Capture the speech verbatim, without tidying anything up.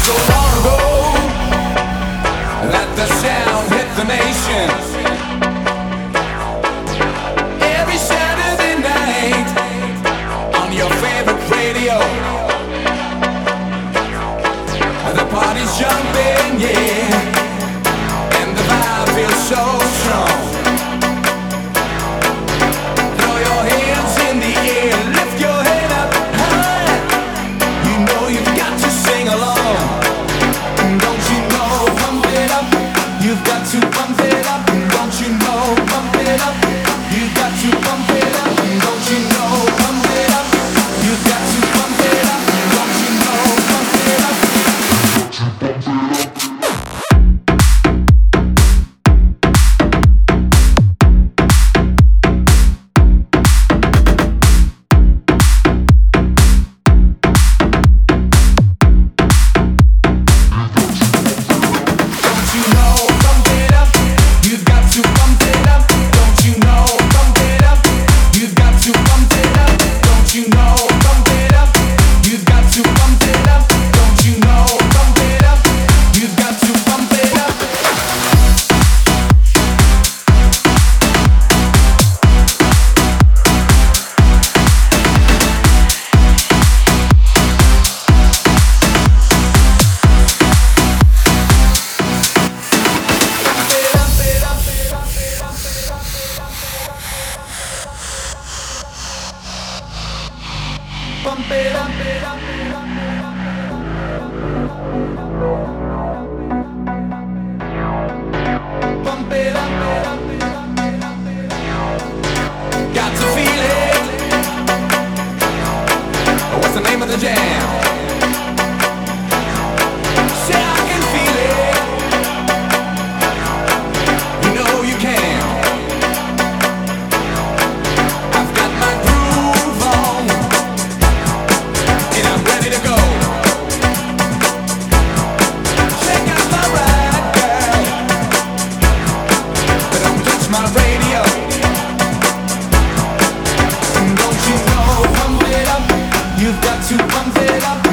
so long ago that the sound hit the nation. Every Saturday night on your favorite radio, the party's jumping, yeah, and the vibe feels so strong. Throw your hands in the air, lift your head up high. You know you've got to sing along. Don't you know, pump it up. You've got to pump it up. Don't you know, pump it up. You've got to pump it up. Don't you know, pump it up. You've got to pump it up. Don't you know, pump it up. Pump it up, it up, it up, pump it up, it up, it up, it up. Got to feel it. What's the name of the jam? Say I can feel it. You know you can. I've got my groove on, and I'm ready to go. Check out my ride, girl, but don't touch my radio. Don't you know, pump it up. You've got to pump it up.